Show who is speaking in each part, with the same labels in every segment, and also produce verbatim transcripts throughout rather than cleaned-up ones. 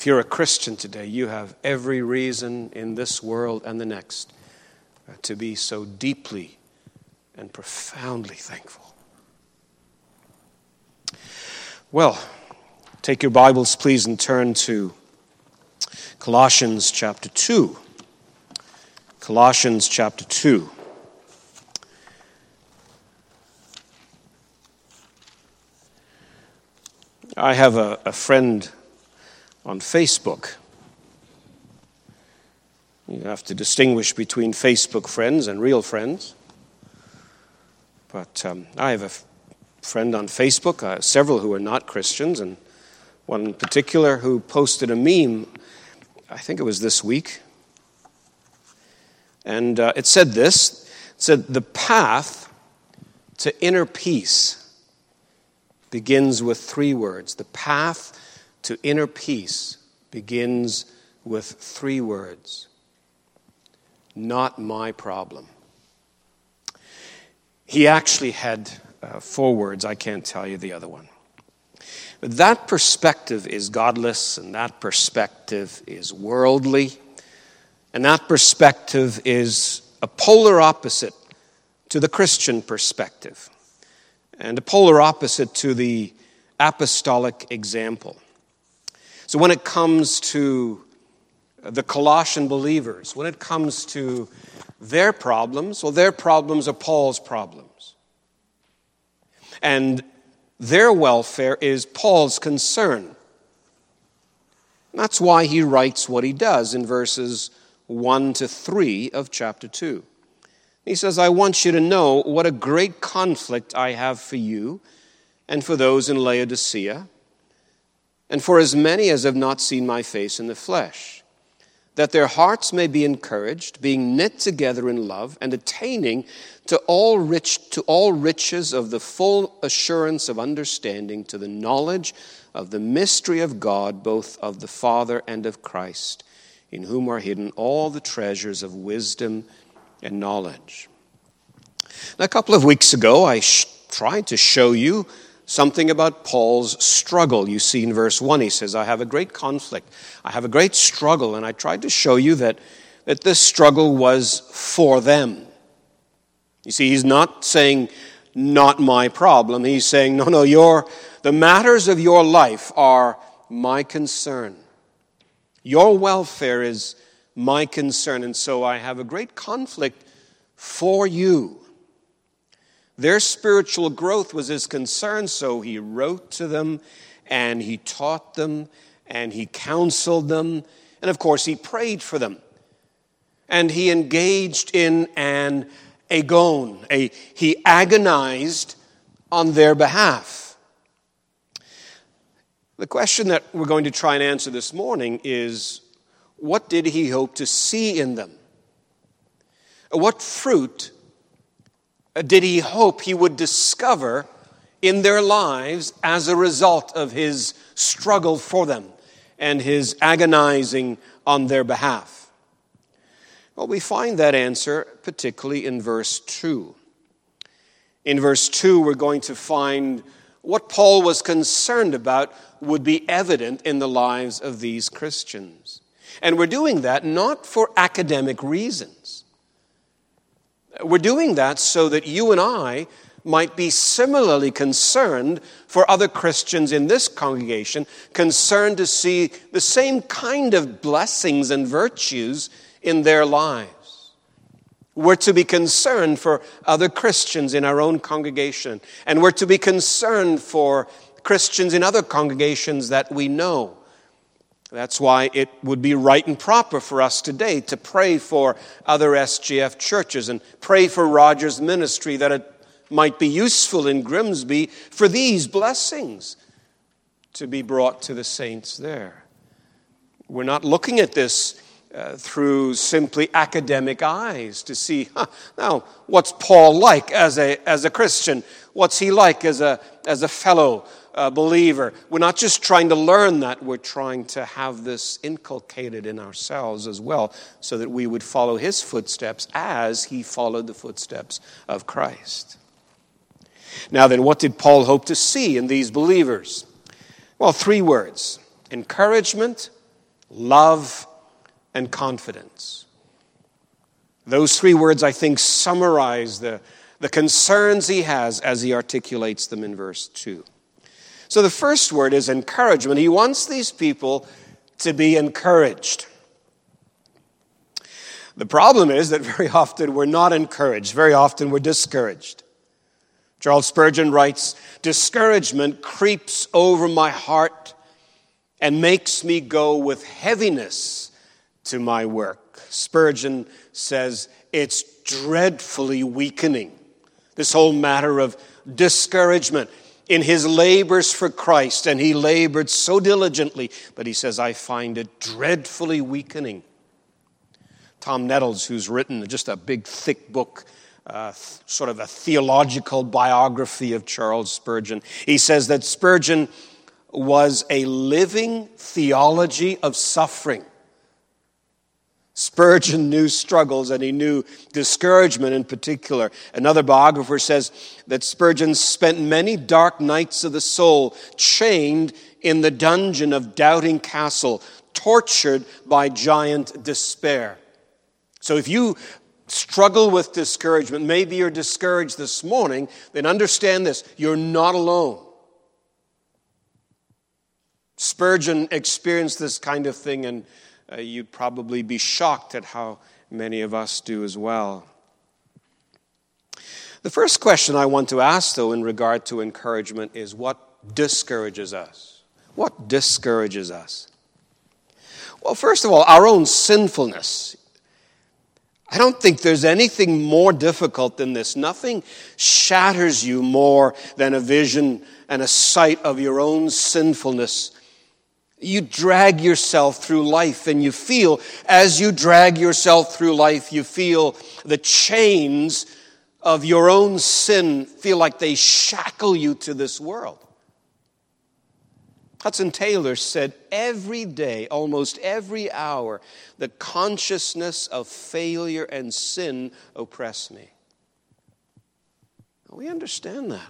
Speaker 1: If you're a Christian today, you have every reason in this world and the next to be so deeply and profoundly thankful. Well, take your Bibles, please, and turn to Colossians chapter two. Colossians chapter two. I have a, a friend on Facebook. You have to distinguish between Facebook friends and real friends. But um, I have a f- friend on Facebook, uh, several who are not Christians, and one in particular who posted a meme, I think it was this week. And uh, it said this, it said, "The path to inner peace begins with three words. The path to inner peace begins with three words. Not my problem." He actually had uh, four words. I can't tell you the other one. But that perspective is godless, and that perspective is worldly, and that perspective is a polar opposite to the Christian perspective, and a polar opposite to the apostolic example. So when it comes to the Colossian believers, when it comes to their problems, well, their problems are Paul's problems. And their welfare is Paul's concern. That's why he writes what he does in verses one to three of chapter two. He says, "I want you to know what a great conflict I have for you and for those in Laodicea, and for as many as have not seen my face in the flesh, that their hearts may be encouraged, being knit together in love, and attaining to all rich to all riches of the full assurance of understanding, to the knowledge of the mystery of God, both of the Father and of Christ, in whom are hidden all the treasures of wisdom and knowledge." Now, a couple of weeks ago, I sh- tried to show you something about Paul's struggle. You see in verse one, he says, "I have a great conflict. I have a great struggle." And I tried to show you that, that this struggle was for them. You see, he's not saying, "Not my problem." He's saying, no, no, your, the matters of your life are my concern. Your welfare is my concern, and so I have a great conflict for you. Their spiritual growth was his concern, so he wrote to them, and he taught them, and he counseled them, and of course he prayed for them. And he engaged in an agon, a, he agonized on their behalf. The question that we're going to try and answer this morning is, what did he hope to see in them? What fruit did he hope he would discover in their lives as a result of his struggle for them and his agonizing on their behalf? Well, we find that answer particularly in verse two. In verse two, we're going to find what Paul was concerned about would be evident in the lives of these Christians. And we're doing that not for academic reasons. We're doing that so that you and I might be similarly concerned for other Christians in this congregation, concerned to see the same kind of blessings and virtues in their lives. We're to be concerned for other Christians in our own congregation, and we're to be concerned for Christians in other congregations that we know. That's why it would be right and proper for us today to pray for other S G F churches and pray for Rogers Ministry, that it might be useful in Grimsby for these blessings to be brought to the saints there. We're not looking at this uh, through simply academic eyes to see, huh, now, what's Paul like as a as a Christian? What's he like as a as a fellow uh, believer? We're not just trying to learn that, we're trying to have this inculcated in ourselves as well, so that we would follow his footsteps as he followed the footsteps of Christ. Now then, what did Paul hope to see in these believers? Well, three words: encouragement, love, and confidence. Those three words, I think, summarize the, the concerns he has as he articulates them in verse two. So the first word is encouragement. He wants these people to be encouraged. The problem is that very often we're not encouraged. Very often we're discouraged. Charles Spurgeon writes, "Discouragement creeps over my heart and makes me go with heaviness to my work." Spurgeon says it's dreadfully weakening, this whole matter of discouragement. In his labors for Christ, and he labored so diligently, but he says, I find it dreadfully weakening. Tom Nettles, who's written just a big, thick book, uh, th- sort of a theological biography of Charles Spurgeon, he says that Spurgeon was a living theology of suffering. Spurgeon knew struggles and he knew discouragement in particular. Another biographer says that Spurgeon spent many dark nights of the soul chained in the dungeon of Doubting Castle, tortured by giant despair. So if you struggle with discouragement, maybe you're discouraged this morning, then understand this, you're not alone. Spurgeon experienced this kind of thing, and Uh, you'd probably be shocked at how many of us do as well. The first question I want to ask, though, in regard to encouragement is what discourages us? What discourages us? Well, first of all, our own sinfulness. I don't think there's anything more difficult than this. Nothing shatters you more than a vision and a sight of your own sinfulness. You drag yourself through life, and you feel, as you drag yourself through life, you feel the chains of your own sin feel like they shackle you to this world. Hudson Taylor said, every day, almost every hour, the consciousness of failure and sin oppress me. We understand that.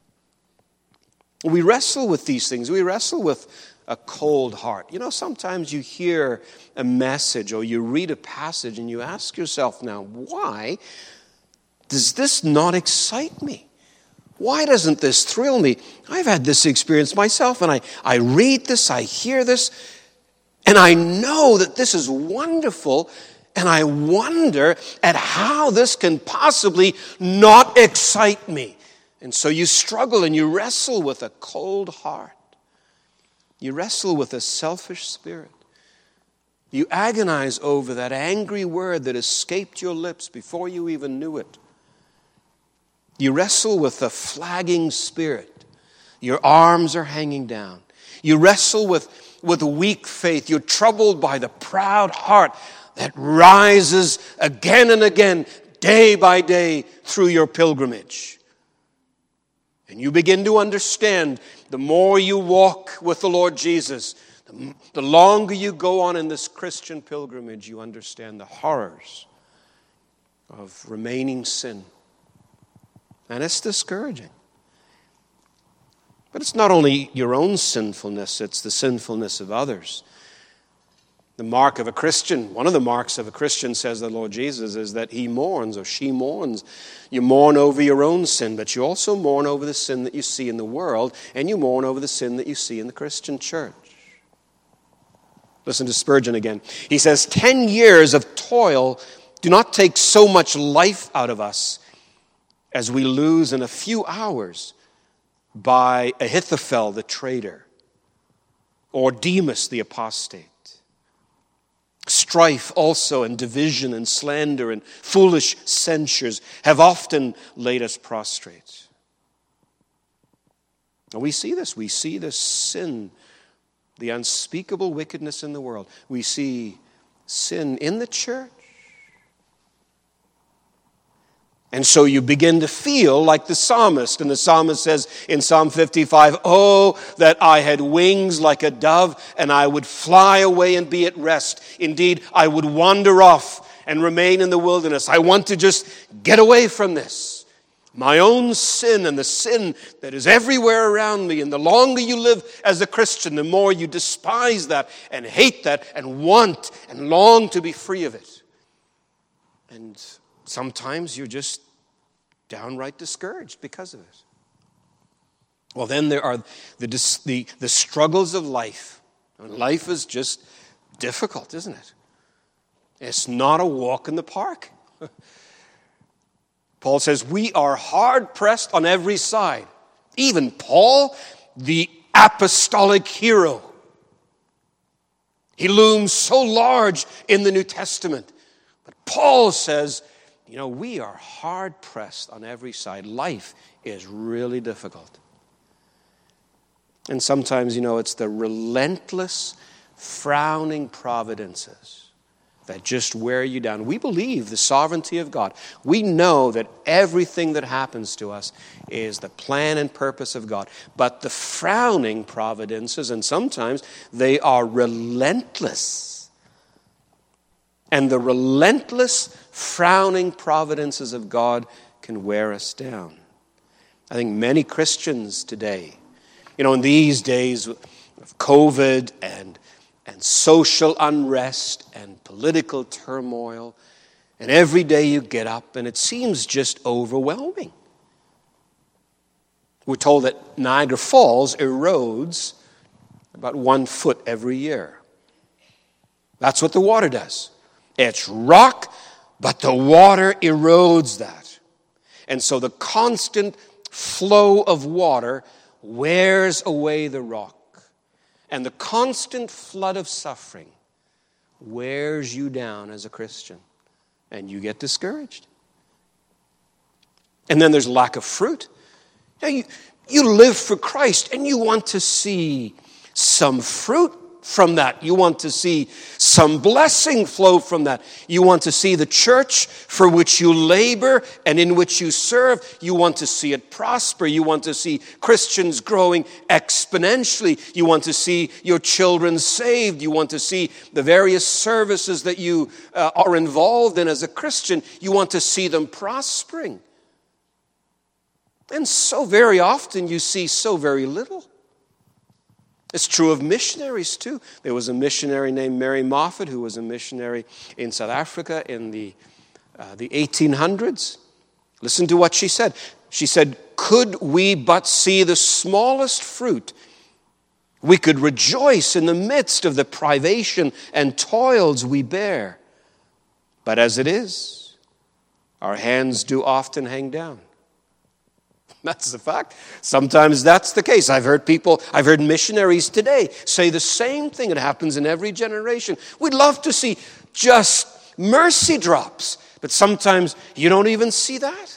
Speaker 1: We wrestle with these things. We wrestle with a cold heart. You know, sometimes you hear a message or you read a passage and you ask yourself now, why does this not excite me? Why doesn't this thrill me? I've had this experience myself, and I, I read this, I hear this, and I know that this is wonderful, and I wonder at how this can possibly not excite me. And so you struggle and you wrestle with a cold heart. You wrestle with a selfish spirit. You agonize over that angry word that escaped your lips before you even knew it. You wrestle with a flagging spirit. Your arms are hanging down. You wrestle with, with weak faith. You're troubled by the proud heart that rises again and again, day by day, through your pilgrimage. And you begin to understand, the more you walk with the Lord Jesus, the, the longer you go on in this Christian pilgrimage, you understand the horrors of remaining sin. And it's discouraging. But it's not only your own sinfulness, it's the sinfulness of others. The mark of a Christian, one of the marks of a Christian, says the Lord Jesus, is that he mourns or she mourns. You mourn over your own sin, but you also mourn over the sin that you see in the world, and you mourn over the sin that you see in the Christian church. Listen to Spurgeon again. He says, ten years of toil do not take so much life out of us as we lose in a few hours by Ahithophel the traitor or Demas the apostate. Strife also and division and slander and foolish censures have often laid us prostrate. And we see this. We see this sin, the unspeakable wickedness in the world. We see sin in the church. And so you begin to feel like the psalmist. And the psalmist says in Psalm fifty-five, "Oh, that I had wings like a dove, and I would fly away and be at rest. Indeed, I would wander off and remain in the wilderness." I want to just get away from this. my own sin and the sin that is everywhere around me. And the longer you live as a Christian, the more you despise that and hate that and want and long to be free of it. And sometimes you're just downright discouraged because of it. Well, then there are the, the, the struggles of life. And life is just difficult, isn't it? It's not a walk in the park. Paul says, we are hard-pressed on every side. Even Paul, the apostolic hero. He looms so large in the New Testament. But Paul says, you know, we are hard-pressed on every side. Life is really difficult. And sometimes, you know, it's the relentless, frowning providences that just wear you down. We believe the sovereignty of God. We know that everything that happens to us is the plan and purpose of God. But the frowning providences, and sometimes they are relentless. And the relentless, frowning providences of God can wear us down. I think many Christians today, you know, in these days of COVID and and social unrest and political turmoil, and every day you get up and it seems just overwhelming. We're told that Niagara Falls erodes about one foot every year. That's what the water does. It's rock, but the water erodes that. And so the constant flow of water wears away the rock. And the constant flood of suffering wears you down as a Christian. And you get discouraged. And then there's lack of fruit. You, know, you, you live for Christ and you want to see some fruit from that. You want to see some blessing flow from that. You want to see the church for which you labor and in which you serve. You want to see it prosper. You want to see Christians growing exponentially. You want to see your children saved. You want to see the various services that you uh, are involved in as a Christian. You want to see them prospering. And so very often you see so very little. It's true of missionaries too. There was a missionary named Mary Moffat who was a missionary in South Africa in the, uh, the eighteen hundreds. Listen to what she said. She said, could we but see the smallest fruit, we could rejoice in the midst of the privation and toils we bear. But as it is, our hands do often hang down. That's the fact. Sometimes that's the case. I've heard people, I've heard missionaries today say the same thing. It happens in every generation. We'd love to see just mercy drops, but sometimes you don't even see that.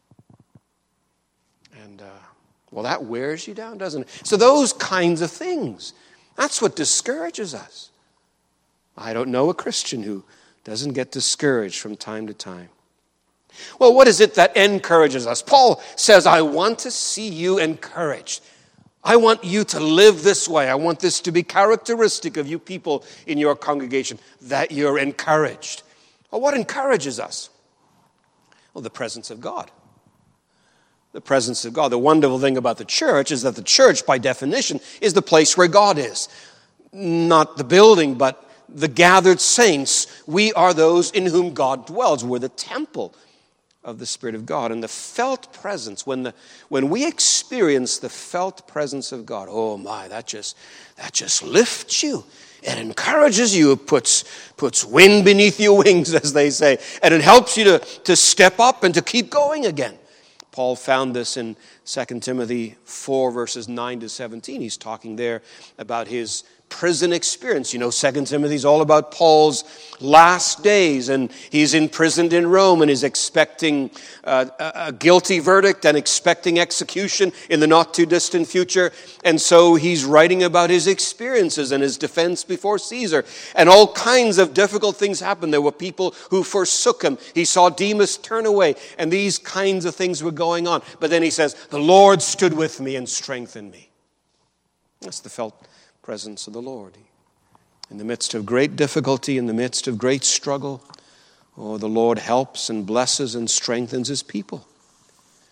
Speaker 1: And, uh, well, that wears you down, doesn't it? So those kinds of things, that's what discourages us. I don't know a Christian who doesn't get discouraged from time to time. Well, what is it that encourages us? Paul says, I want to see you encouraged. I want you to live this way. I want this to be characteristic of you people in your congregation, that you're encouraged. Well, what encourages us? Well, the presence of God. The presence of God. The wonderful thing about the church is that the church, by definition, is the place where God is. Not the building, but the gathered saints. We are those in whom God dwells. We're the temple of the Spirit of God. And the felt presence, when the when we experience the felt presence of God, oh my, that just that just lifts you. It encourages you. It puts, puts wind beneath your wings, as they say. And it helps you to, to step up and to keep going again. Paul found this in Second Timothy four, verses nine to seventeen. He's talking there about his prison experience. You know, Second Timothy is all about Paul's last days, and he's imprisoned in Rome and is expecting uh, a guilty verdict and expecting execution in the not too distant future. And so he's writing about his experiences and his defense before Caesar. And all kinds of difficult things happened. There were people who forsook him. He saw Demas turn away, and these kinds of things were going on. But then he says, the Lord stood with me and strengthened me. That's the felt presence of the Lord. In the midst of great difficulty, in the midst of great struggle, oh, the Lord helps and blesses and strengthens his people.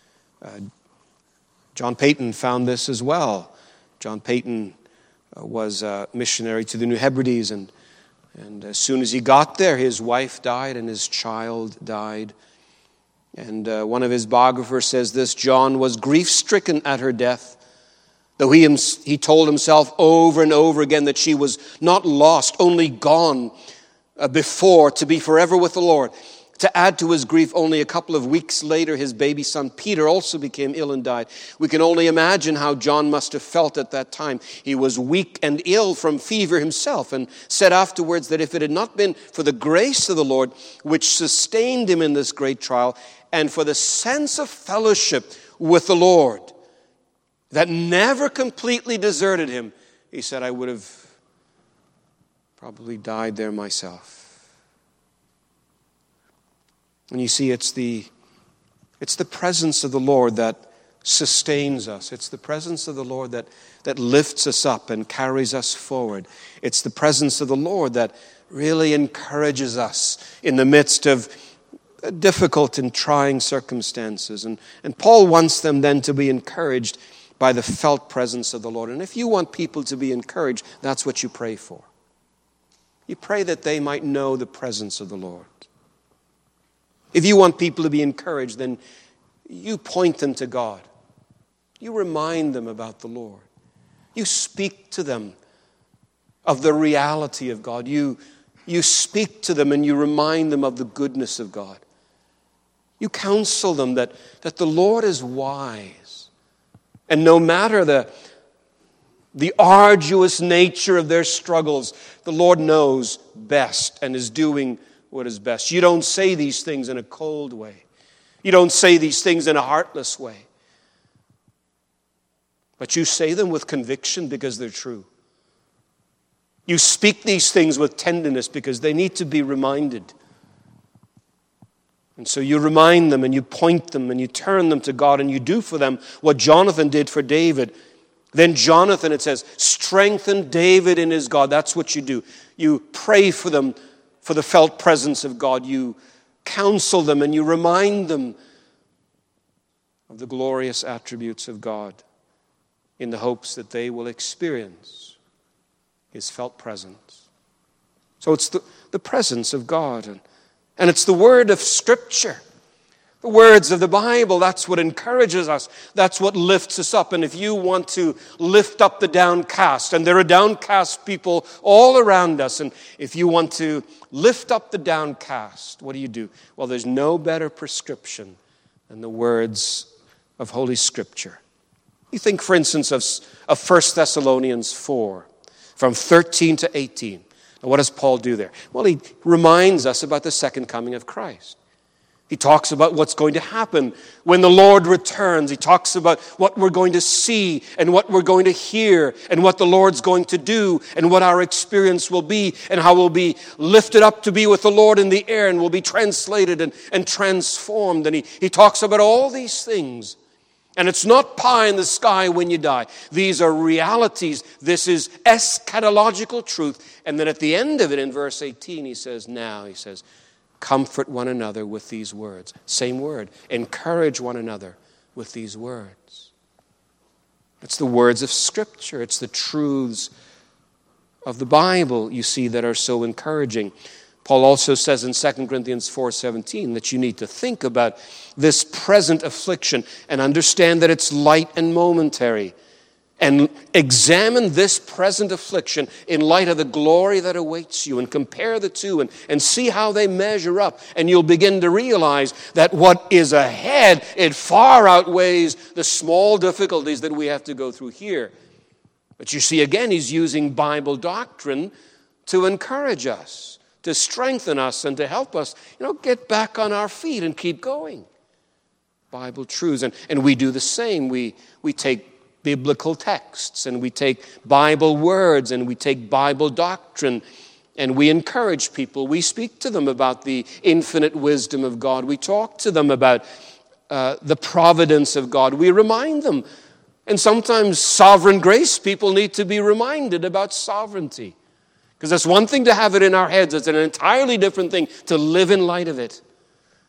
Speaker 1: Uh, John Paton found this as well. John Paton uh, was a missionary to the New Hebrides, and, and as soon as he got there, his wife died and his child died. And uh, one of his biographers says this: John was grief-stricken at her death, though he, he told himself over and over again that she was not lost, only gone uh, before to be forever with the Lord. To add to his grief, only a couple of weeks later, his baby son Peter also became ill and died. We can only imagine how John must have felt at that time. He was weak and ill from fever himself, and said afterwards that if it had not been for the grace of the Lord, which sustained him in this great trial, and for the sense of fellowship with the Lord that never completely deserted him, he said, I would have probably died there myself. And you see, it's the, it's the presence of the Lord that sustains us. It's the presence of the Lord that, that lifts us up and carries us forward. It's the presence of the Lord that really encourages us in the midst of difficult and trying circumstances. And, and Paul wants them then to be encouraged by the felt presence of the Lord. And if you want people to be encouraged, that's what you pray for. You pray that they might know the presence of the Lord. If you want people to be encouraged, then you point them to God. You remind them about the Lord. You speak to them of the reality of God. You, you speak to them and you remind them of the goodness of God. You counsel them that, that the Lord is wise. And no matter the, the arduous nature of their struggles, the Lord knows best and is doing what is best. You don't say these things in a cold way. You don't say these things in a heartless way. But you say them with conviction because they're true. You speak these things with tenderness because they need to be reminded. And so you remind them and you point them and you turn them to God and you do for them what Jonathan did for David. Then Jonathan, it says, strengthen David in his God. That's what you do. You pray for them for the felt presence of God. You counsel them and you remind them of the glorious attributes of God in the hopes that they will experience His felt presence. So it's the, the presence of God. And, and it's the word of Scripture. The words of the Bible, that's what encourages us. That's what lifts us up. And if you want to lift up the downcast, and there are downcast people all around us, and if you want to lift up the downcast, what do you do? Well, there's no better prescription than the words of Holy Scripture. You think, for instance, of, of First Thessalonians four, from thirteen to eighteen. Now, what does Paul do there? Well, he reminds us about the second coming of Christ. He talks about what's going to happen when the Lord returns. He talks about what we're going to see and what we're going to hear and what the Lord's going to do and what our experience will be and how we'll be lifted up to be with the Lord in the air and we'll be translated and, and transformed. And he, he talks about all these things. And it's not pie in the sky when you die. These are realities. This is eschatological truth. And then at the end of it, in verse eighteen, he says, now, he says, comfort one another with these words. Same word. Encourage one another with these words. It's the words of Scripture. It's the truths of the Bible, you see, that are so encouraging. Paul also says in Second Corinthians four seventeen that you need to think about this present affliction and understand that it's light and momentary. And examine this present affliction in light of the glory that awaits you and compare the two and, and see how they measure up. And you'll begin to realize that what is ahead, it far outweighs the small difficulties that we have to go through here. But you see, again, he's using Bible doctrine to encourage us, to strengthen us, and to help us, you know, get back on our feet and keep going. Bible truths. And, and we do the same. We, we take biblical texts, and we take Bible words, and we take Bible doctrine, and we encourage people. We speak to them about the infinite wisdom of God. We talk to them about uh, the providence of God. We remind them. And sometimes sovereign grace people need to be reminded about sovereignty. Because that's one thing to have it in our heads. It's an entirely different thing to live in light of it.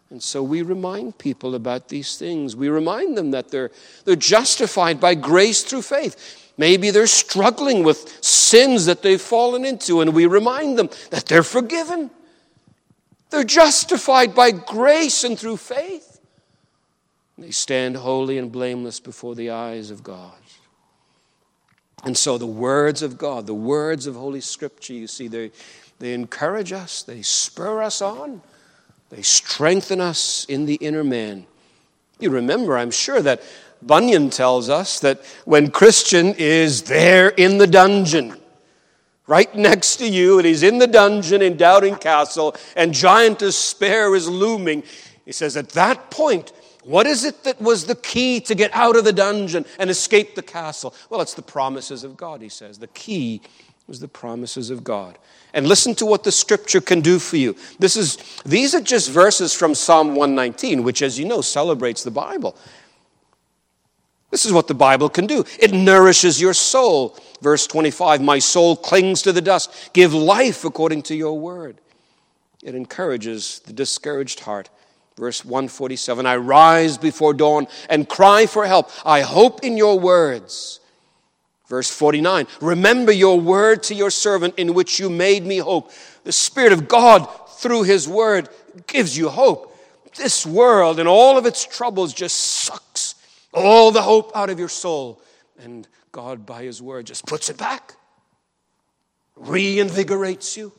Speaker 1: And so we remind people about these things. We remind them that they're, they're justified by grace through faith. Maybe they're struggling with sins that they've fallen into, and we remind them that they're forgiven. They're justified by grace and through faith. They stand holy and blameless before the eyes of God. And so the words of God, the words of Holy Scripture, you see, they, they encourage us, they spur us on, they strengthen us in the inner man. You remember, I'm sure, that Bunyan tells us that when Christian is there in the dungeon, right next to you, and he's in the dungeon in Doubting Castle, and giant despair is looming, he says, at that point, what is it that was the key to get out of the dungeon and escape the castle? Well, it's the promises of God, he says. The key was the promises of God. And listen to what the Scripture can do for you. This is, these are just verses from Psalm one nineteen, which, as you know, celebrates the Bible. This is what the Bible can do. It nourishes your soul. Verse twenty-five, my soul clings to the dust. Give life according to your word. It encourages the discouraged heart. Verse one forty-seven, I rise before dawn and cry for help. I hope in your words. Verse forty-nine, remember your word to your servant in which you made me hope. The Spirit of God through his word gives you hope. This world and all of its troubles just sucks all the hope out of your soul. And God, by his word, just puts it back, reinvigorates you,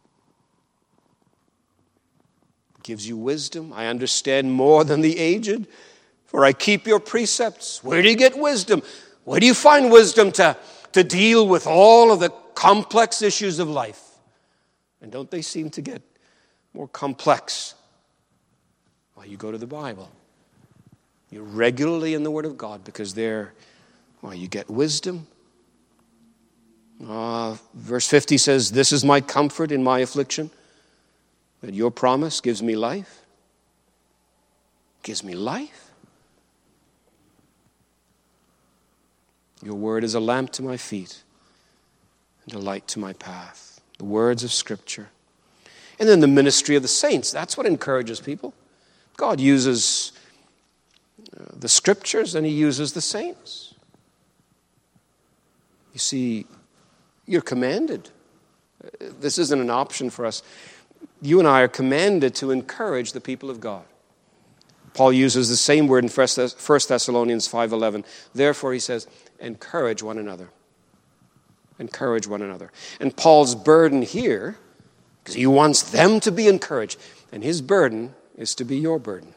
Speaker 1: gives you wisdom. I understand more than the aged, for I keep your precepts. Where do you get wisdom? Where do you find wisdom to, to deal with all of the complex issues of life? And don't they seem to get more complex? Well, you go to the Bible. You're regularly in the Word of God because there, well, you get wisdom. Uh, verse fifty says, this is my comfort in my affliction, that your promise gives me life. Gives me life. Your word is a lamp to my feet and a light to my path. The words of Scripture. And then the ministry of the saints. That's what encourages people. God uses the Scriptures and he uses the saints. You see, you're commanded. This isn't an option for us. You and I are commanded to encourage the people of God. Paul uses the same word in First Thessalonians five eleven. Therefore, he says, encourage one another. Encourage one another. And Paul's burden here, because he wants them to be encouraged, and his burden is to be your burden.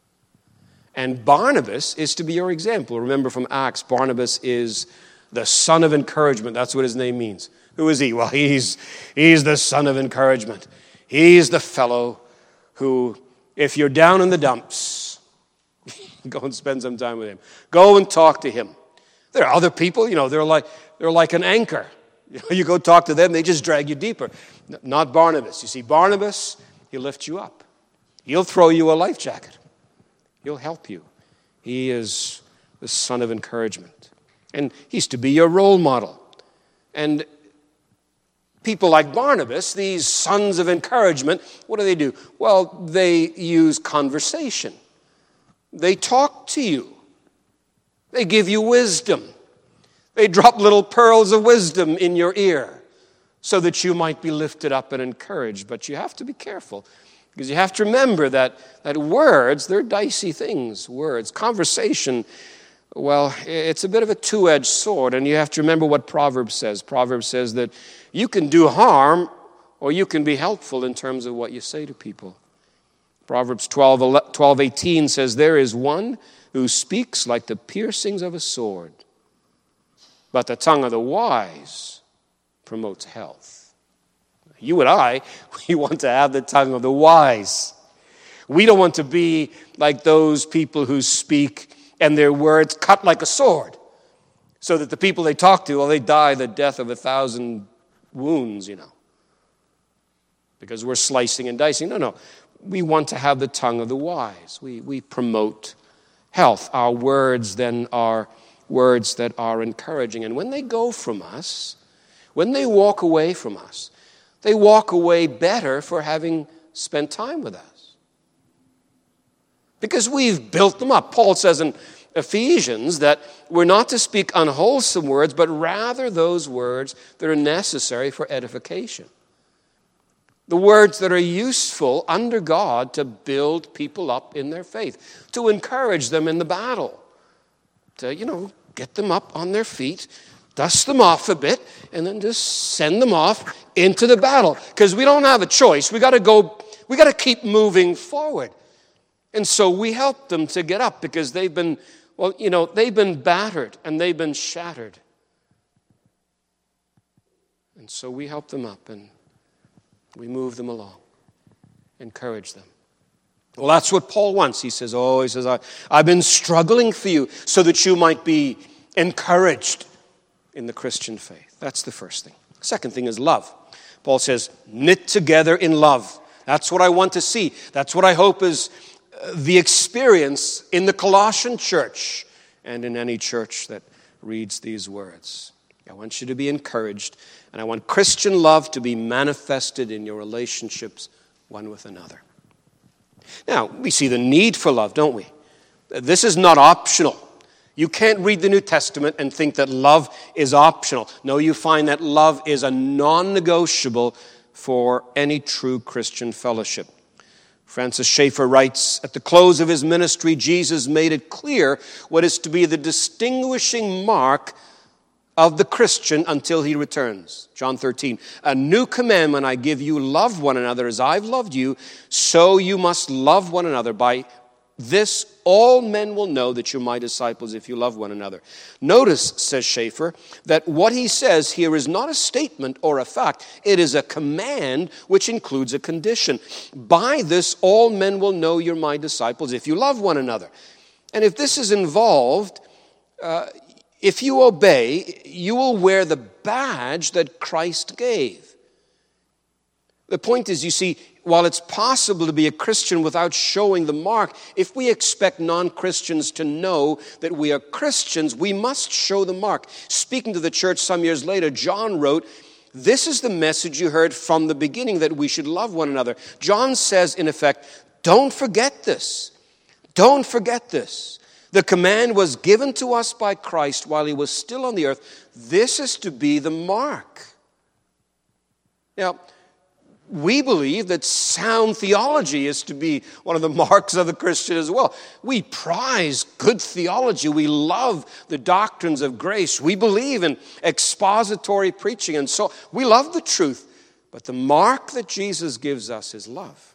Speaker 1: And Barnabas is to be your example. Remember from Acts, Barnabas is the son of encouragement. That's what his name means. Who is he? Well, he's, he's the son of encouragement. He's the fellow who, if you're down in the dumps, go and spend some time with him. Go and talk to him. There are other people, you know, they're like they're like an anchor. You know, you go talk to them, they just drag you deeper. Not Barnabas. You see, Barnabas, he'll lift you up. He'll throw you a life jacket. He'll help you. He is the son of encouragement. And he's to be your role model. And people like Barnabas, these sons of encouragement, what do they do? Well, they use conversation. They talk to you. They give you wisdom. They drop little pearls of wisdom in your ear so that you might be lifted up and encouraged. But you have to be careful because you have to remember that, that words, they're dicey things, words. Conversation, well, it's a bit of a two-edged sword, and you have to remember what Proverbs says. Proverbs says that you can do harm or you can be helpful in terms of what you say to people. Proverbs twelve eighteen says, there is one who speaks like the piercings of a sword, but the tongue of the wise promotes health. You and I, we want to have the tongue of the wise. We don't want to be like those people who speak and their words cut like a sword, so that the people they talk to, well, they die the death of a thousand wounds, you know, because we're slicing and dicing. No, no. We want to have the tongue of the wise. We, we promote health. Our words then are words that are encouraging. And when they go from us, when they walk away from us, they walk away better for having spent time with us. because we've built them up. Paul says in Ephesians that we're not to speak unwholesome words, but rather those words that are necessary for edification. The words that are useful under God to build people up in their faith, to encourage them in the battle, to, you know, get them up on their feet, dust them off a bit, and then just send them off into the battle. Because we don't have a choice. We got to go, we got to keep moving forward. And so we help them to get up because they've been, well, you know, they've been battered and they've been shattered. And so we help them up and we move them along, encourage them. Well, that's what Paul wants. He says, oh, he says, I, I've been struggling for you so that you might be encouraged in the Christian faith. That's the first thing. Second thing is love. Paul says, knit together in love. That's what I want to see. That's what I hope is the experience in the Colossian church and in any church that reads these words. I want you to be encouraged, and I want Christian love to be manifested in your relationships one with another. Now, we see the need for love, don't we? This is not optional. You can't read the New Testament and think that love is optional. No, you find that love is a non-negotiable for any true Christian fellowship. Francis Schaeffer writes, at the close of his ministry, Jesus made it clear what is to be the distinguishing mark of the Christian until he returns. John thirteen, a new commandment I give you, love one another as I've loved you, so you must love one another. By this, all men will know that you're my disciples if you love one another. Notice, says Schaeffer, that what he says here is not a statement or a fact. It is a command which includes a condition. By this, all men will know you're my disciples if you love one another. And if this is involved, uh, if you obey, you will wear the badge that Christ gave. The point is, you see, while it's possible to be a Christian without showing the mark, if we expect non-Christians to know that we are Christians, we must show the mark. Speaking to the church some years later, John wrote, this is the message you heard from the beginning, that we should love one another. John says, in effect, don't forget this. Don't forget this. The command was given to us by Christ while he was still on the earth. This is to be the mark. Now, we believe that sound theology is to be one of the marks of the Christian as well. We prize good theology. We love the doctrines of grace. We believe in expository preaching. And so we love the truth. But the mark that Jesus gives us is love.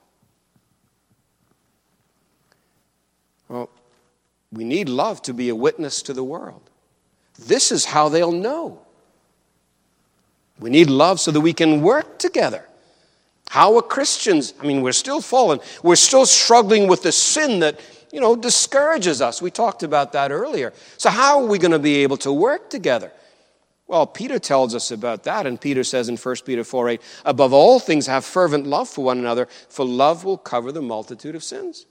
Speaker 1: Well, we need love to be a witness to the world. This is how they'll know. We need love so that we can work together. How are Christians? I mean, we're still fallen. We're still struggling with the sin that, you know, discourages us. We talked about that earlier. So how are we going to be able to work together? Well, Peter tells us about that, and Peter says in First Peter four eight, above all things have fervent love for one another, for love will cover the multitude of sins.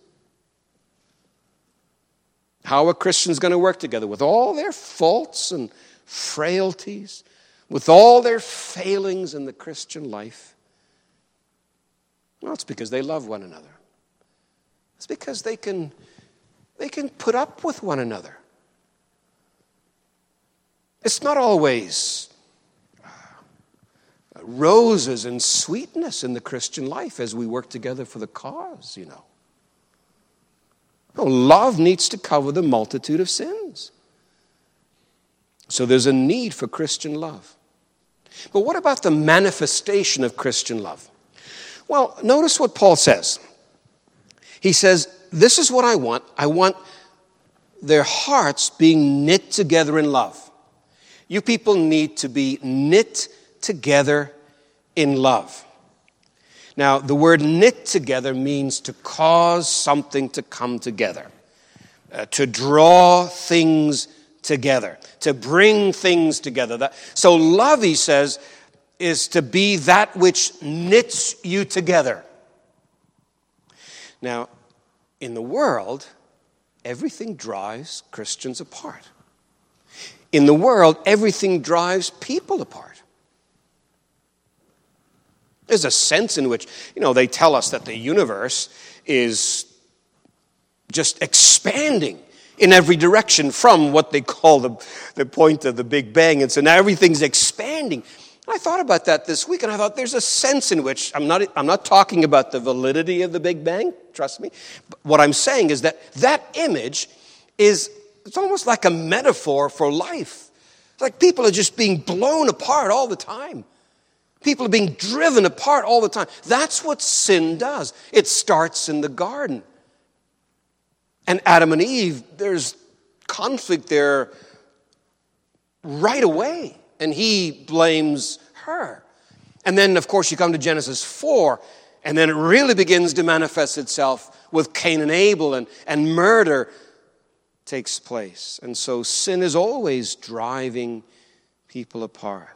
Speaker 1: How are Christians going to work together? With all their faults and frailties, with all their failings in the Christian life. Well, it's because they love one another. It's because they can, they can put up with one another. It's not always roses and sweetness in the Christian life as we work together for the cause, you know. No, love needs to cover the multitude of sins. So there's a need for Christian love. But what about the manifestation of Christian love? Well, notice what Paul says. He says, this is what I want. I want their hearts being knit together in love. You people need to be knit together in love. Now, the word knit together means to cause something to come together, uh, to draw things together, to bring things together. That, so love, he says, is to be that which knits you together. Now, in the world, everything drives Christians apart. In the world, everything drives people apart. There's a sense in which, you know, they tell us that the universe is just expanding in every direction from what they call the, the point of the Big Bang. And so now everything's expanding. And I thought about that this week, and I thought there's a sense in which, I'm not, I'm not talking about the validity of the Big Bang, trust me. But what I'm saying is that that image is, it's almost like a metaphor for life. It's like people are just being blown apart all the time. People are being driven apart all the time. That's what sin does. It starts in the garden. And Adam and Eve, there's conflict there right away. And he blames her. And then, of course, you come to Genesis four, and then it really begins to manifest itself with Cain and Abel, and, and murder takes place. And so sin is always driving people apart.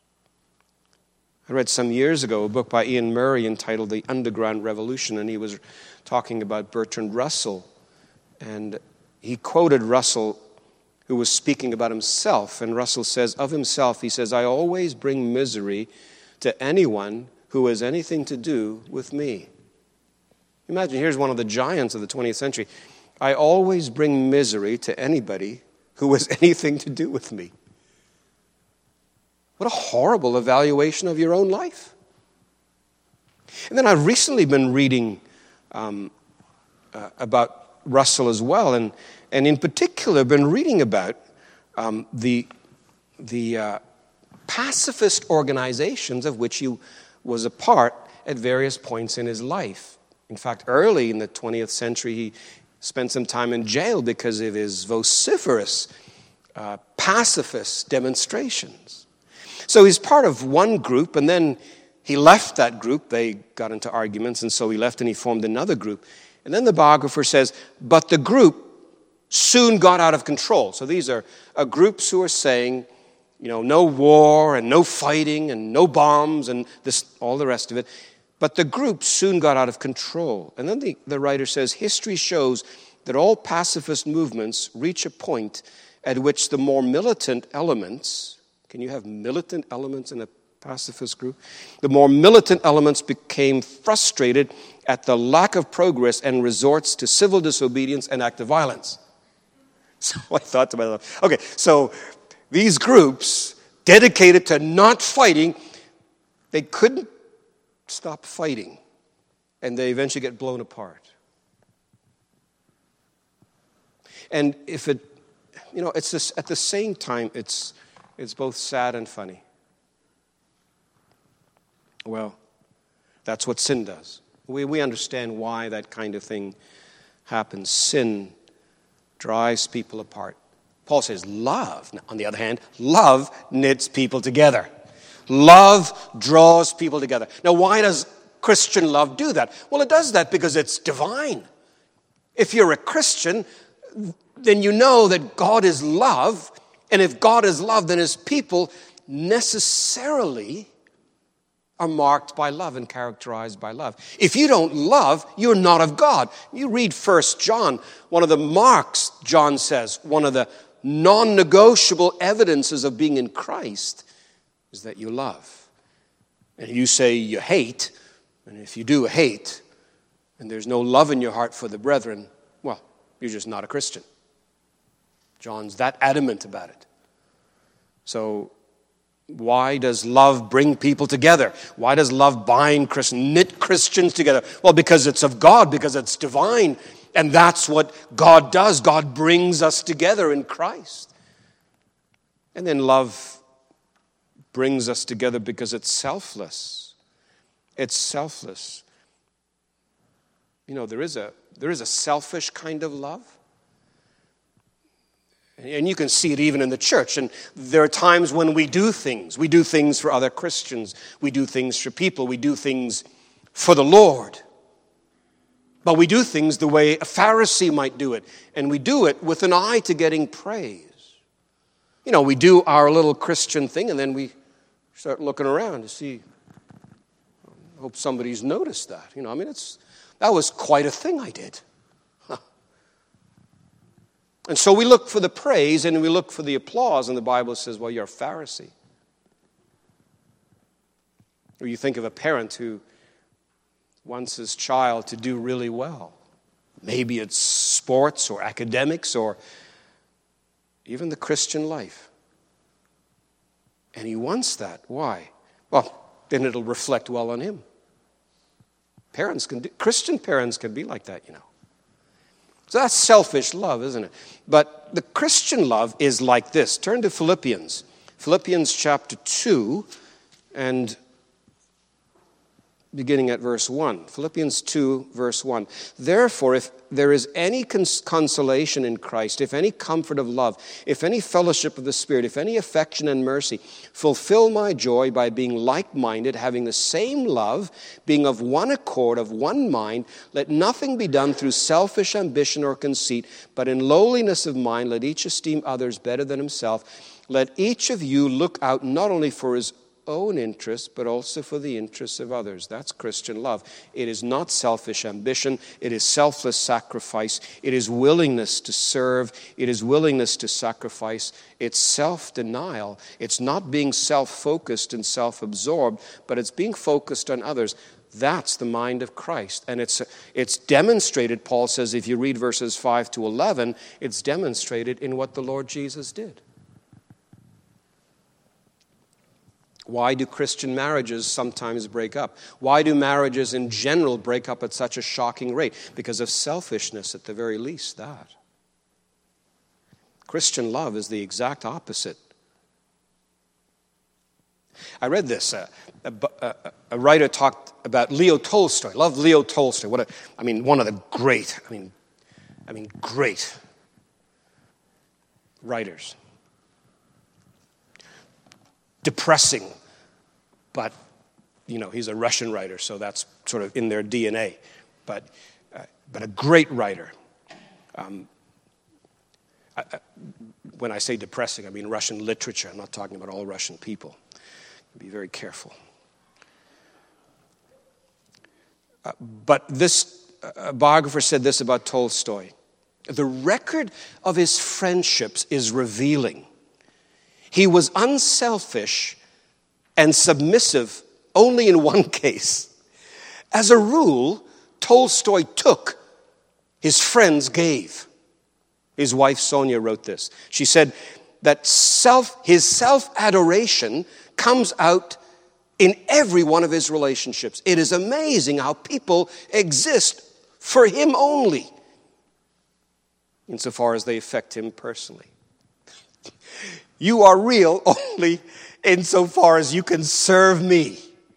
Speaker 1: I read some years ago a book by Ian Murray entitled The Underground Revolution, and he was talking about Bertrand Russell. And he quoted Russell, who was speaking about himself. And Russell says, of himself, he says, I always bring misery to anyone who has anything to do with me. Imagine, here's one of the giants of the twentieth century. I always bring misery to anybody who has anything to do with me. What a horrible evaluation of your own life. And then I've recently been reading um, uh, about Russell as well, and, and in particular been reading about um, the, the uh, pacifist organizations of which he was a part at various points in his life. In fact, early in the twentieth century, he spent some time in jail because of his vociferous uh, pacifist demonstrations. So he's part of one group, and then he left that group. They got into arguments, and so he left and he formed another group. And then the biographer says, but the group soon got out of control. So these are uh, groups who are saying, you know, no war and no fighting and no bombs and this, all the rest of it. But the group soon got out of control. And then the, the writer says, history shows that all pacifist movements reach a point at which the more militant elements, can you have militant elements in a pacifist group? The more militant elements became frustrated at the lack of progress and resorts to civil disobedience and active violence. So I thought to myself, okay, so these groups dedicated to not fighting, they couldn't stop fighting, and they eventually get blown apart. And if it, you know, it's this, at the same time, it's it's both sad and funny. Well, that's what sin does. We we understand why that kind of thing happens. Sin drives people apart. Paul says love, on the other hand, love knits people together. Love draws people together. Now, why does Christian love do that? Well, it does that because it's divine. If you're a Christian, then you know that God is love, and if God is love, then his people necessarily are marked by love and characterized by love. If you don't love, you're not of God. You read First John, one of the marks, John says, one of the non-negotiable evidences of being in Christ is that you love. And you say you hate, and if you do hate, and there's no love in your heart for the brethren, well, you're just not a Christian. John's that adamant about it. So why does love bring people together? Why does love bind Christians, knit Christians together? Well, because it's of God, because it's divine. And that's what God does. God brings us together in Christ. And then love brings us together because it's selfless. It's selfless. You know, there is a there is a selfish kind of love. And you can see it even in the church. And there are times when we do things. We do things for other Christians. We do things for people. We do things for the Lord. But we do things the way a Pharisee might do it. And we do it with an eye to getting praise. You know, we do our little Christian thing, and then we start looking around to see. I hope somebody's noticed that. You know, I mean, it's that was quite a thing I did. Huh. And so we look for the praise and we look for the applause, and the Bible says, well, you're a Pharisee. Or you think of a parent who wants his child to do really well. Maybe it's sports or academics or even the Christian life. And he wants that. Why? Well, then it'll reflect well on him. Parents can do, Christian parents can be like that, you know. So that's selfish love, isn't it? But the Christian love is like this. Turn to Philippians. Philippians chapter two, and beginning at verse one. Philippians two, verse one. Therefore, if there is any cons- consolation in Christ, if any comfort of love, if any fellowship of the Spirit, if any affection and mercy, fulfill my joy by being like-minded, having the same love, being of one accord, of one mind. Let nothing be done through selfish ambition or conceit, but in lowliness of mind, let each esteem others better than himself. Let each of you look out not only for his own interests, but also for the interests of others. That's Christian love. It is not selfish ambition. It is selfless sacrifice. It is willingness to serve. It is willingness to sacrifice. It's self-denial. It's not being self-focused and self-absorbed, but it's being focused on others. That's the mind of Christ. And it's it's demonstrated, Paul says, if you read verses five to eleven, it's demonstrated in what the Lord Jesus did. Why do Christian marriages sometimes break up? Why do marriages in general break up at such a shocking rate? Because of selfishness, at the very least, that. Christian love is the exact opposite. I read this. Uh, a, a, a writer talked about Leo Tolstoy. I love Leo Tolstoy. What a, I mean, one of the great, I mean, I mean, great writers. Depressing, but, you know, he's a Russian writer, so that's sort of in their D N A. But, uh, but a great writer. Um, I, I, when I say depressing, I mean Russian literature. I'm not talking about all Russian people. Be very careful. Uh, but this uh, biographer said this about Tolstoy. The record of his friendships is revealing. He was unselfish and submissive only in one case. As a rule, Tolstoy took, his friends gave. His wife Sonia wrote this. She said that self, his self-adoration comes out in every one of his relationships. It is amazing how people exist for him only, insofar as they affect him personally. You are real only insofar as you can serve me.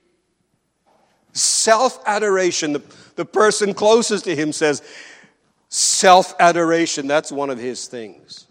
Speaker 1: Self-adoration, the, the person closest to him says, self-adoration, that's one of his things.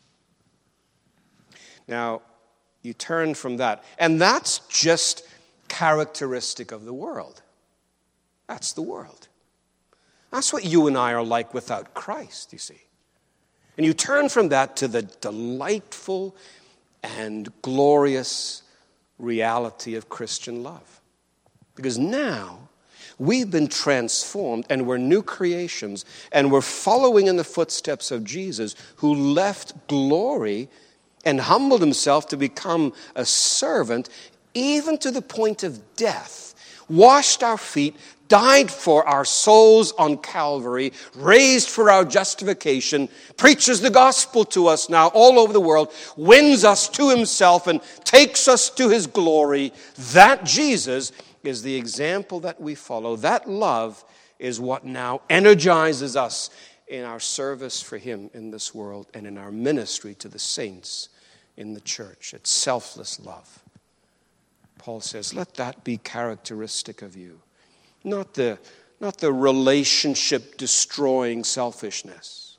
Speaker 1: Now, you turn from that, and that's just characteristic of the world. That's the world. That's what you and I are like without Christ, you see. And you turn from that to the delightful and glorious reality of Christian love. Because now we've been transformed and we're new creations and we're following in the footsteps of Jesus, who left glory and humbled himself to become a servant, even to the point of death, washed our feet, died for our souls on Calvary, raised for our justification, preaches the gospel to us now all over the world, wins us to himself and takes us to his glory. That Jesus is the example that we follow. That love is what now energizes us in our service for him in this world and in our ministry to the saints in the church. It's selfless love. Paul says, let that be characteristic of you. Not the, not the relationship-destroying selfishness,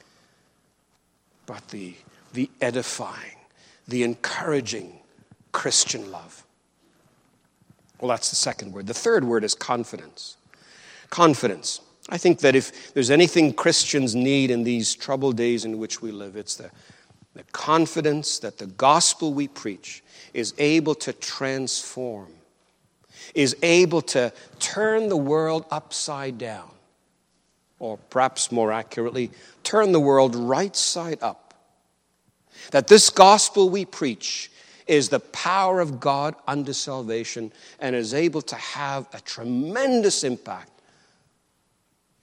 Speaker 1: but the, the edifying, the encouraging Christian love. Well, that's the second word. The third word is confidence. Confidence. I think that if there's anything Christians need in these troubled days in which we live, it's the, the confidence that the gospel we preach is able to transform, is able to turn the world upside down, or perhaps more accurately, turn the world right side up. That this gospel we preach is the power of God unto salvation and is able to have a tremendous impact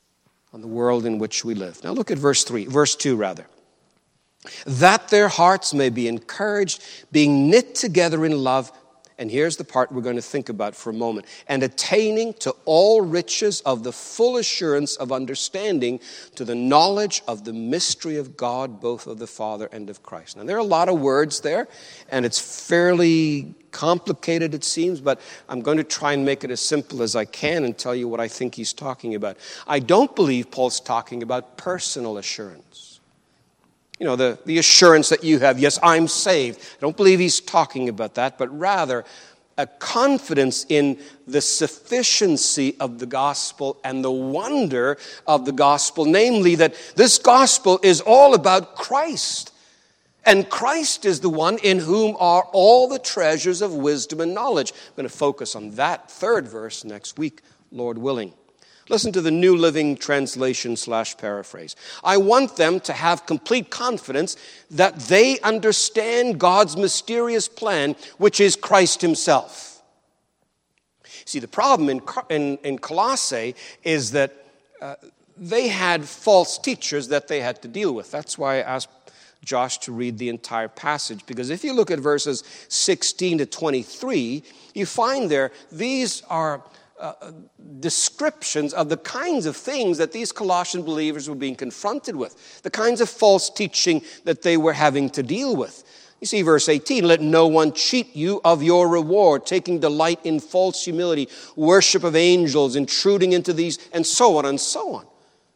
Speaker 1: on the world in which we live. Now look at verse three, verse two rather. That their hearts may be encouraged, being knit together in love. And here's the part we're going to think about for a moment. And attaining to all riches of the full assurance of understanding, to the knowledge of the mystery of God, both of the Father and of Christ. Now there are a lot of words there, and it's fairly complicated it seems, but I'm going to try and make it as simple as I can and tell you what I think he's talking about. I don't believe Paul's talking about personal assurance. You know, the, the assurance that you have, yes, I'm saved. I don't believe he's talking about that, but rather a confidence in the sufficiency of the gospel and the wonder of the gospel, namely that this gospel is all about Christ. And Christ is the one in whom are all the treasures of wisdom and knowledge. I'm going to focus on that third verse next week, Lord willing. Listen to the New Living Translation slash paraphrase. I want them to have complete confidence that they understand God's mysterious plan, which is Christ himself. See, the problem in, in, in Colossae is that uh, they had false teachers that they had to deal with. That's why I asked Josh to read the entire passage, because if you look at verses sixteen to twenty-three, you find there these are Uh, descriptions of the kinds of things that these Colossian believers were being confronted with, the kinds of false teaching that they were having to deal with. You see verse eighteen, let no one cheat you of your reward, taking delight in false humility, worship of angels, intruding into these, and so on and so on.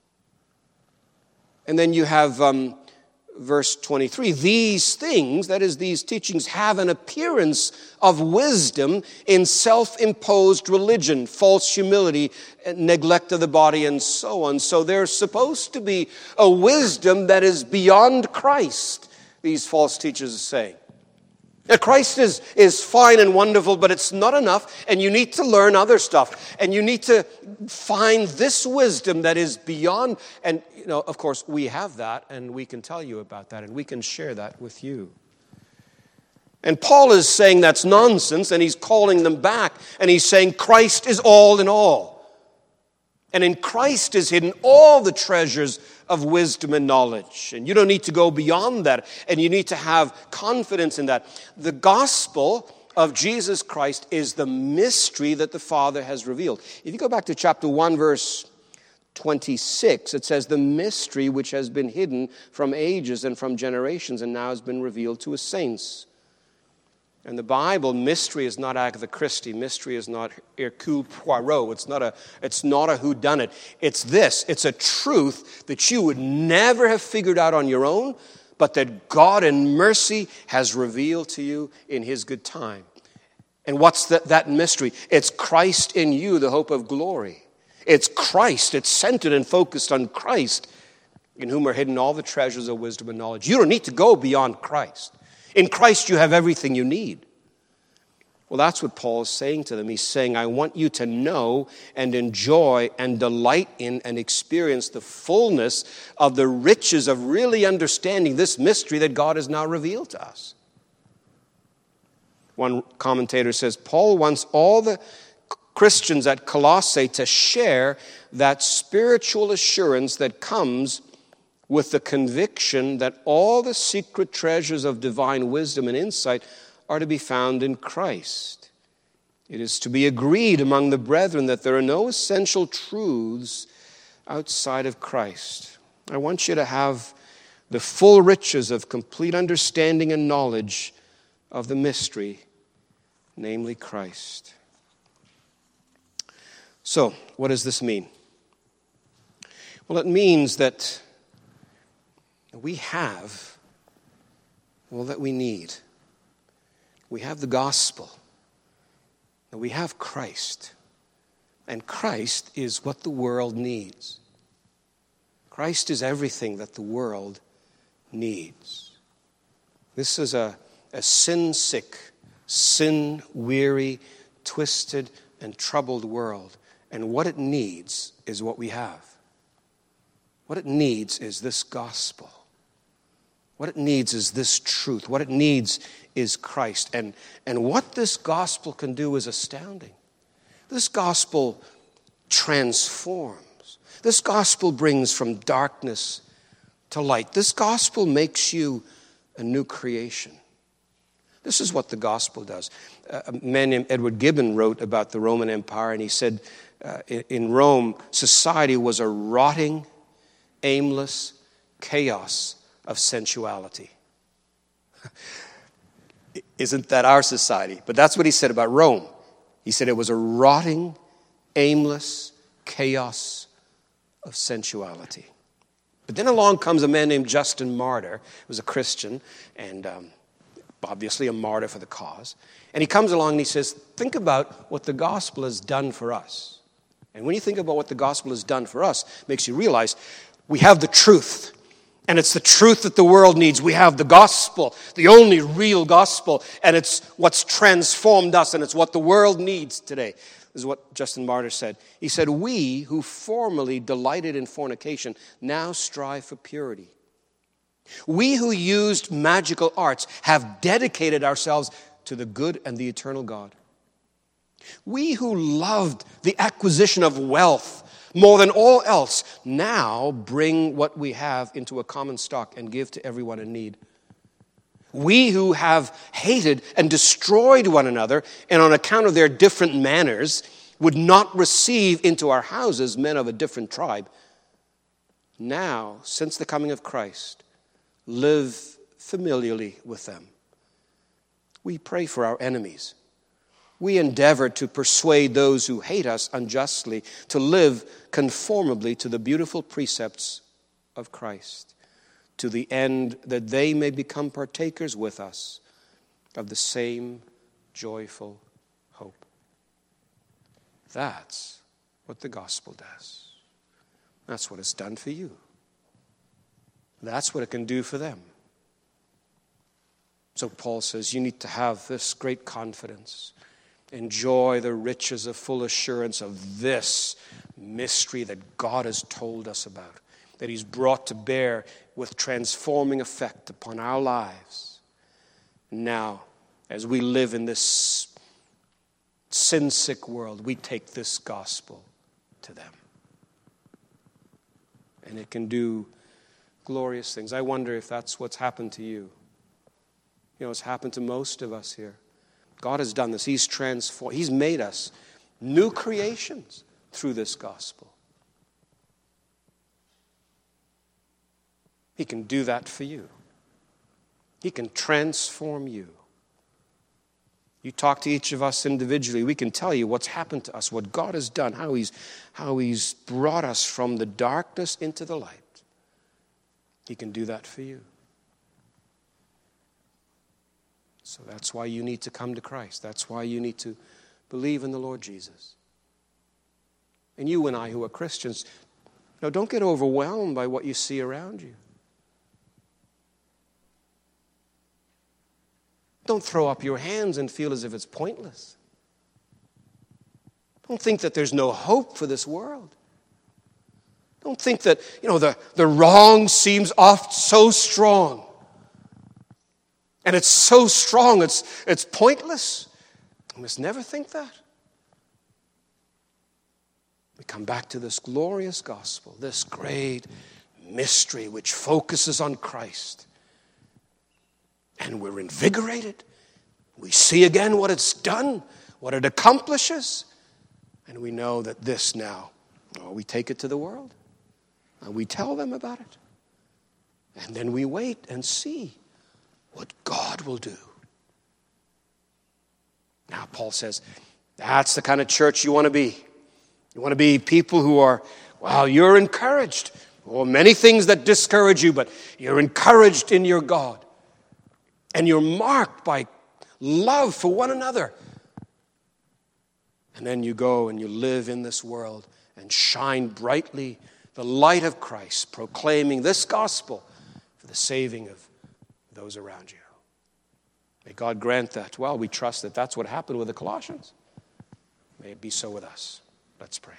Speaker 1: And then you have um, verse twenty-three, these things, that is, these teachings, have an appearance of wisdom in self-imposed religion, false humility, neglect of the body, and so on. So there's supposed to be a wisdom that is beyond Christ, these false teachers are saying. Now, Christ is, is fine and wonderful, but it's not enough, and you need to learn other stuff, and you need to find this wisdom that is beyond, and, you know, of course, we have that, and we can tell you about that, and we can share that with you. And Paul is saying that's nonsense, and he's calling them back, and he's saying Christ is all in all. And in Christ is hidden all the treasures of wisdom and knowledge. And you don't need to go beyond that. And you need to have confidence in that. The gospel of Jesus Christ is the mystery that the Father has revealed. If you go back to chapter one, verse twenty-six, it says, the mystery which has been hidden from ages and from generations and now has been revealed to his saints. And the Bible, mystery is not Agatha Christie. Mystery is not Hercule Poirot. It's not a, it's not a whodunit. It's this. It's a truth that you would never have figured out on your own, but that God in mercy has revealed to you in his good time. And what's that, that mystery? It's Christ in you, the hope of glory. It's Christ. It's centered and focused on Christ, in whom are hidden all the treasures of wisdom and knowledge. You don't need to go beyond Christ. In Christ, you have everything you need. Well, that's what Paul is saying to them. He's saying, I want you to know and enjoy and delight in and experience the fullness of the riches of really understanding this mystery that God has now revealed to us. One commentator says, Paul wants all the Christians at Colossae to share that spiritual assurance that comes with the conviction that all the secret treasures of divine wisdom and insight are to be found in Christ. It is to be agreed among the brethren that there are no essential truths outside of Christ. I want you to have the full riches of complete understanding and knowledge of the mystery, namely Christ. So, what does this mean? Well, it means that we have all that we need. We have the gospel. And we have Christ. And Christ is what the world needs. Christ is everything that the world needs. This is a, a sin-sick, sin-weary, twisted, and troubled world. And what it needs is what we have. What it needs is this gospel. What it needs is this truth. What it needs is Christ. And, and what this gospel can do is astounding. This gospel transforms. This gospel brings from darkness to light. This gospel makes you a new creation. This is what the gospel does. Uh, a man named Edward Gibbon wrote about the Roman Empire, and he said uh, in, in Rome, society was a rotting, aimless chaos of sensuality. Isn't that our society? But that's what he said about Rome. He said it was a rotting, aimless chaos of sensuality. But then along comes a man named Justin Martyr, who was a Christian, and um, obviously a martyr for the cause. And he comes along and he says, think about what the gospel has done for us. And when you think about what the gospel has done for us, it makes you realize we have the truth. And it's the truth that the world needs. We have the gospel, the only real gospel, and it's what's transformed us, and it's what the world needs today. This is what Justin Martyr said. He said, we who formerly delighted in fornication now strive for purity. We who used magical arts have dedicated ourselves to the good and the eternal God. We who loved the acquisition of wealth more than all else now bring what we have into a common stock and give to everyone in need. We who have hated and destroyed one another, and on account of their different manners, would not receive into our houses men of a different tribe, now, since the coming of Christ, live familiarly with them. We pray for our enemies. We endeavor to persuade those who hate us unjustly to live conformably to the beautiful precepts of Christ, to the end that they may become partakers with us of the same joyful hope. That's what the gospel does. That's what it's done for you. That's what it can do for them. So Paul says you need to have this great confidence. Enjoy the riches of full assurance of this mystery that God has told us about, that he's brought to bear with transforming effect upon our lives. Now, as we live in this sin-sick world, we take this gospel to them. And it can do glorious things. I wonder if that's what's happened to you. You know, it's happened to most of us here. God has done this. He's transformed. He's made us new creations through this gospel. He can do that for you. He can transform you. You talk to each of us individually, we can tell you what's happened to us, what God has done, how he's, how he's brought us from the darkness into the light. He can do that for you. So that's why you need to come to Christ. That's why you need to believe in the Lord Jesus. And you and I who are Christians, you know, don't get overwhelmed by what you see around you. Don't throw up your hands and feel as if it's pointless. Don't think that there's no hope for this world. Don't think that, you know, the, the wrong seems oft so strong. And it's so strong, it's, it's pointless. We must never think that. We come back to this glorious gospel, this great mystery which focuses on Christ. And we're invigorated. We see again what it's done, what it accomplishes. And we know that this now, oh, we take it to the world. And we tell them about it. And then we wait and see what God will do. Now, Paul says, that's the kind of church you want to be. You want to be people who are, well, you're encouraged. Or many things that discourage you, but you're encouraged in your God. And you're marked by love for one another. And then you go and you live in this world and shine brightly the light of Christ, proclaiming this gospel for the saving of those around you. May God grant that. Well, we trust that that's what happened with the Colossians. May it be so with us. Let's pray.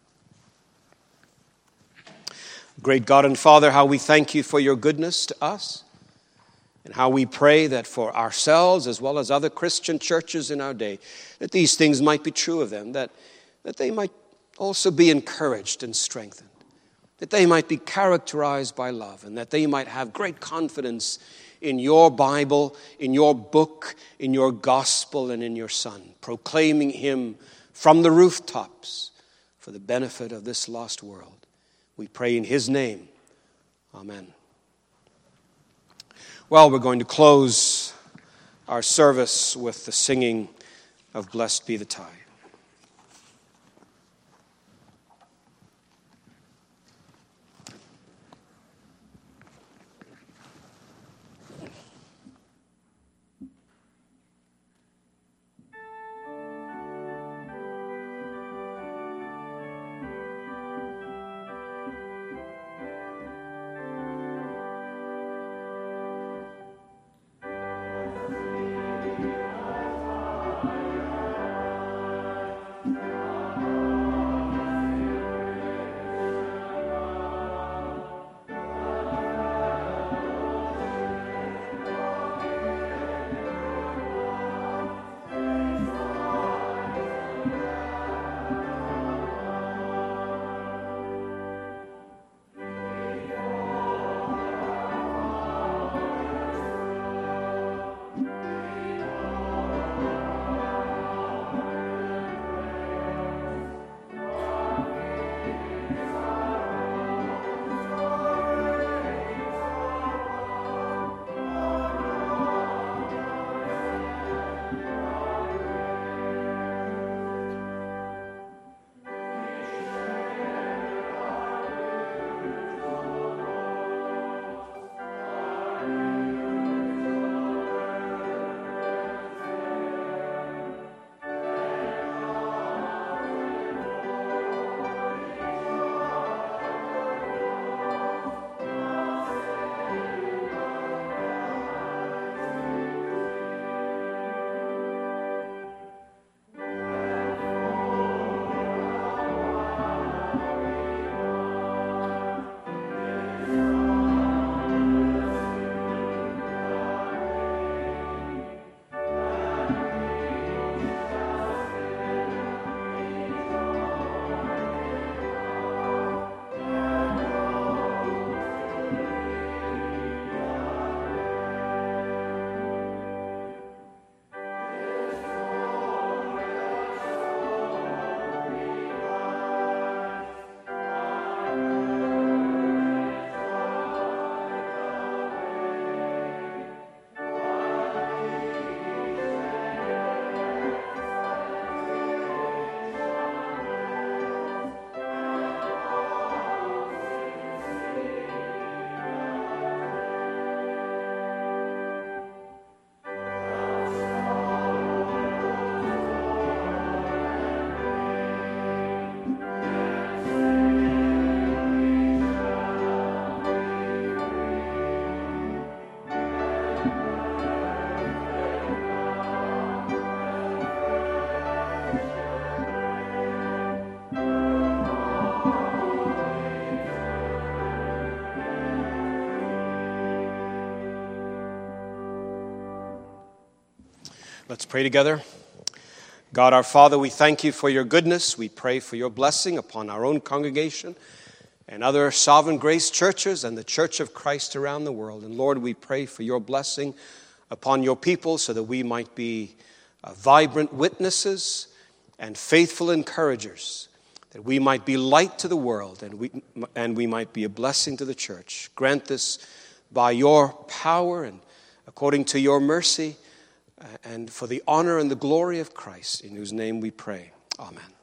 Speaker 1: Great God and Father, how we thank you for your goodness to us, and how we pray that for ourselves as well as other Christian churches in our day, that these things might be true of them, that, that they might also be encouraged and strengthened. that they might be characterized by love, and that they might have great confidence in your Bible, in your book, in your gospel, and in your Son, proclaiming him from the rooftops for the benefit of this lost world. We pray in his name. Amen. Well, we're going to close our service with the singing of Blessed Be the Tie. Let's pray together. God our Father, we thank you for your goodness. We pray for your blessing upon our own congregation and other Sovereign Grace churches and the Church of Christ around the world. And Lord, we pray for your blessing upon your people so that we might be uh, vibrant witnesses and faithful encouragers, that we might be light to the world and we, and we might be a blessing to the church. Grant this by your power and according to your mercy, and for the honor and the glory of Christ, in whose name we pray. Amen.